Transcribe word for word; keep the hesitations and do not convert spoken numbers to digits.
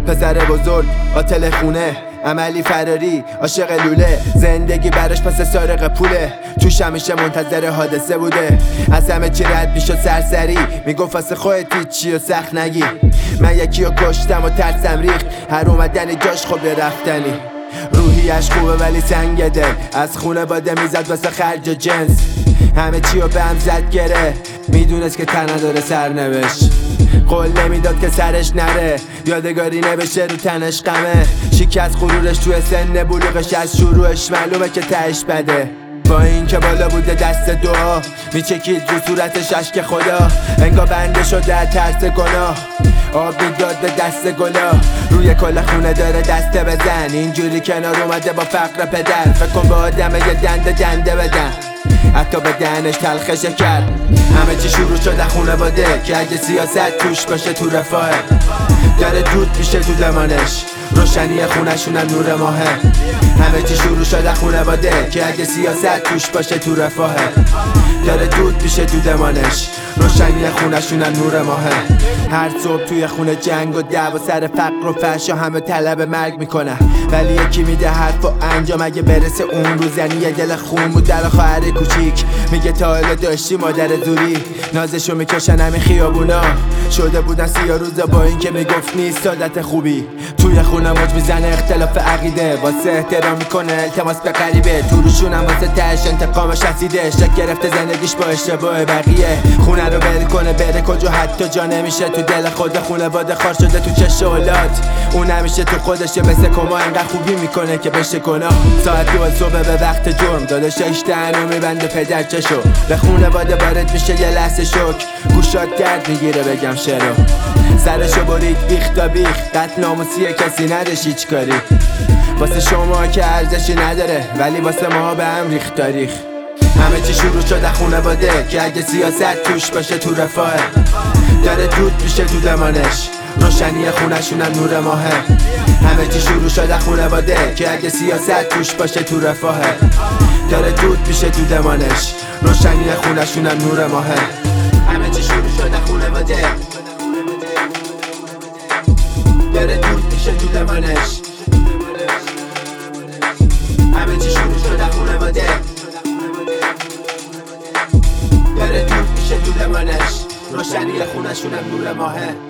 پسر بزرگ قاتل خونه، عملی فراری عاشق لوله، زندگی براش پس سارق پوله، توش همیشه منتظر حادثه بوده، از همه چی رد میشد سرسری، میگفت واسه خودت هیچی و سخت نگی. من یکی رو کشتم و ترسم ریخت، هر اومدنی جاش خوب رفتنی. روحیش خوبه ولی سنگ دل، از خونه باده میزد واسه خرج جنس، همه چی رو به هم زد گره، میدونست که تن نداره سرنوشت. قول نمیداد که سرش نره، یادگاری نبشه رو تنش غمه، شکست غرورش توی سن بلوغش، از شروعش معلومه که تهش بده. با این که بالا بوده دست دعا، میچکید رو صورتش اشک خدا، انگار بنده شده از ترس گناه، آب میداد به دست گلا، روی کل خونه داره دسته بزن، اینجوری کنار اومده با فقر پدر، فکر کن با آدم یه دنده دنده بدن، حتی به دهنش تلخش کرد. همه چی شروع شده خونه باده که اگه سیاست توش باشه تو رفاه، داره دود میشه تو دمانش، روشنی خونشونم نور ماهه. همه چی شروع شده خونه باده که اگه سیاست توش باشه تو رفاه، داره دود میشه تو دمانش، روشنی خونشونم نور ماهه. هر صبح توی خونه جنگ و دعوا سر فقر و فحش، همه طلب مرگ میکنه، ولی یکی میده حرف و انجام، اگه برسه اون روز یعنی یه دل خون بود در خواهر کوچیک، میگه تا حالا داشتی مادر دوری، نازشو میکشن همین خیابونا، شده بودن سیاه روزا با این که میگفت نیست عادت خوبی، توی خونه موج میزنه اختلاف عقیده، واسه احترام میکنه التماس به غریبه، تو روشونم واسه تهش انتقامش رسیده، شک گرفته زندگیش با اشتباه بقیه، خونه رو ول کنه بره کجا حتی جا نمیشه، تو دل خود خونه باده خار شده تو چش اولاد، اون همیشه تو خودشه مثل کما، انقدر خوبی میکنه که بشه گناه. ساعت دو صبح به وقت جرم داده شش دهنو میبنده پدر چشو، به خونه باده وارد میشه یه لحظه شوک، گوشات درد میگیره بگم شرو، سرشو برید بیخ تا بیخ، قتل ناموسی کسی نداشت هیچ کاری، واسه شما که ارزشی نداره ولی واسه ما به هم ریخت تاریخ. همه چی شروع شده خونه باده که اگه سیاست توش باشه تو رفاه، داره دود میشه تو دمانش، روشنی خونشونم نور ماهه. همه چی شروع شده خونه باده که اگه سیاست توش باشه تو رفاه، داره دود میشه تو دمانش، روشنی خونشونم نور ماهه. همه چی شروع شده خونه باده، داره دود میشه تو دمانش، همه چی شروع شده خونه باده، داره دود میشه تو دمانش، روشنی خونشونم نور ماهه.